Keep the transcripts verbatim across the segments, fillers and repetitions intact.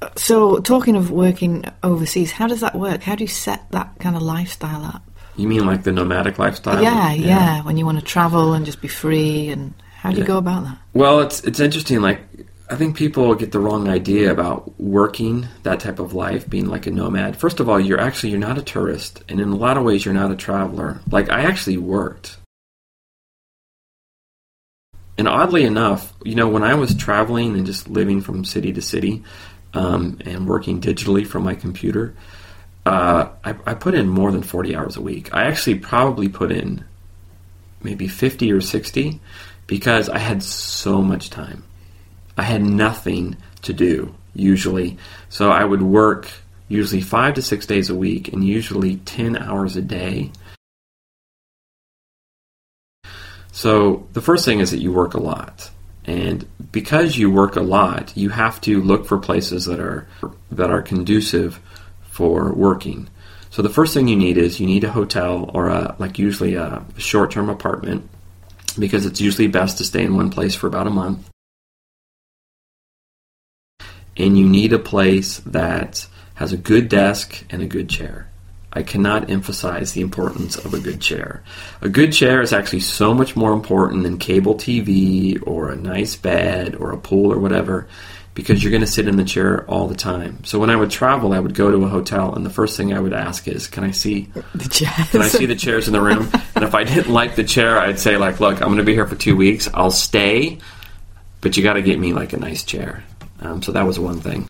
So, talking of working overseas, how does that work? How do you set that kind of lifestyle up? You mean like the nomadic lifestyle? Yeah, yeah, yeah. When you want to travel and just be free, and how do you yeah. go about that? Well, it's it's interesting. Like, I think people get the wrong idea about working that type of life, being like a nomad. First of all, you're actually you're not a tourist, and in a lot of ways, you're not a traveler. Like, I actually worked. And oddly enough, you know, when I was traveling and just living from city to city um, and working digitally from my computer, uh, I, I put in more than forty hours a week. I actually probably put in maybe fifty or sixty because I had so much time. I had nothing to do, usually. So I would work usually five to six days a week and usually ten hours a day. So the first thing is that you work a lot, and because you work a lot, you have to look for places that are that are conducive for working. So the first thing you need is you need a hotel or a like usually a short-term apartment, because it's usually best to stay in one place for about a month. And you need a place that has a good desk and a good chair. I cannot emphasize the importance of a good chair. A good chair is actually so much more important than cable T V or a nice bed or a pool or whatever, because you're going to sit in the chair all the time. So when I would travel, I would go to a hotel, and the first thing I would ask is, can I see the chairs? Can I see the chairs in the room? And if I didn't like the chair, I'd say, like, look, I'm going to be here for two weeks. I'll stay, but you got to get me like a nice chair. Um, so that was one thing.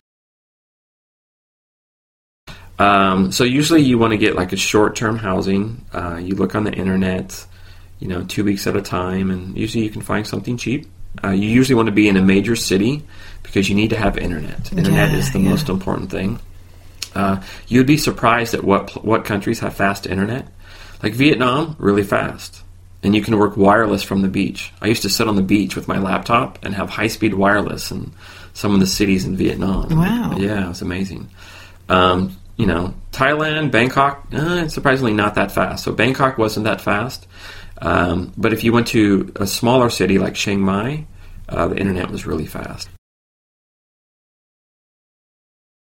Um, so usually you want to get like a short-term housing. Uh, you look on the internet, you know, two weeks at a time, and usually you can find something cheap. Uh, you usually want to be in a major city because you need to have internet. Internet yeah, is the yeah. most important thing. Uh, you'd be surprised at what what countries have fast internet. Like Vietnam, really fast. And you can work wireless from the beach. I used to sit on the beach with my laptop and have high-speed wireless in some of the cities in Vietnam. Wow. Yeah, it was amazing. Um, you know, Thailand, Bangkok, uh, surprisingly not that fast. So Bangkok wasn't that fast. Um, but if you went to a smaller city like Chiang Mai, uh, the internet was really fast.